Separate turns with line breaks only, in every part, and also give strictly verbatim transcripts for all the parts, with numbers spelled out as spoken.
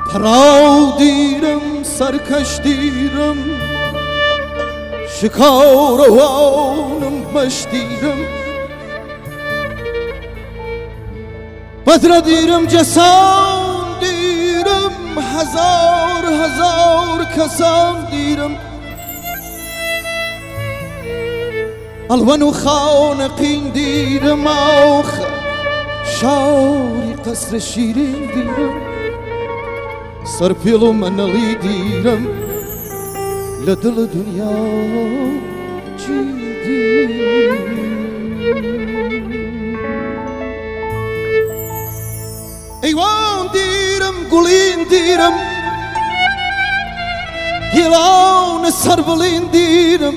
پراو دیرم سرکش دیرم شکاروانم بش دیرم بدر دیرم جسام دیرم هزار هزار کسام دیرم الوان و خانقین دیرم آخ شاری قصر شیرین دیرم سرپیل و منالی دیرم لدل دنیا چی دیرم ایوان دیرم گلین دیرم گیلان سربلین دیرم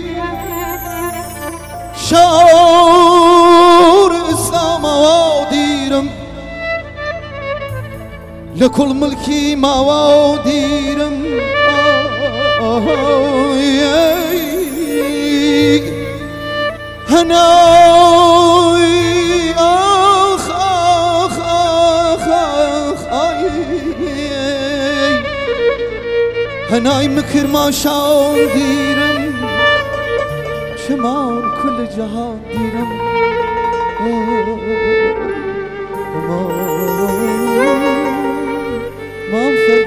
شعور اسلام آوا دیرم لكل ملكي ما ديرم هناي آخ آخ آخ آخ هناي مكر ما شاون ديرم شمال كل جهان ديرم Mom said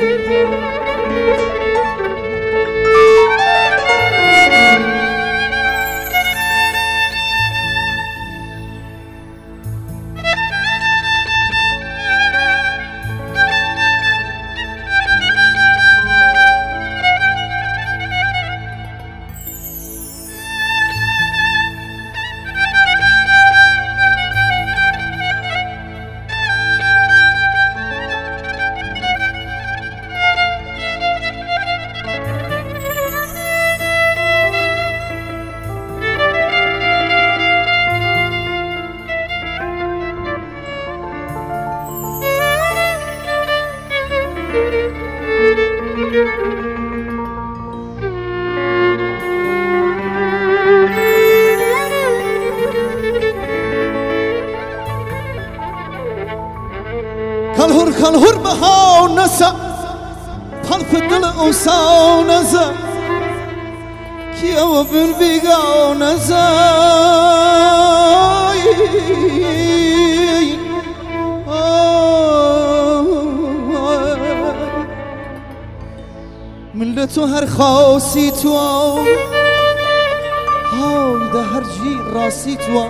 كالهر كالهر بهاو نسا طلف الدل أوساو نزا كيا وبالبيقاو نزا ملتو هر خاصي تواو هاو ده هر جي راسي تواو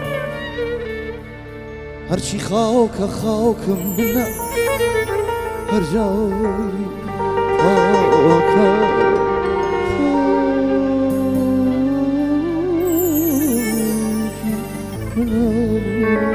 هرچی خاک خاکم نه هر جای خاک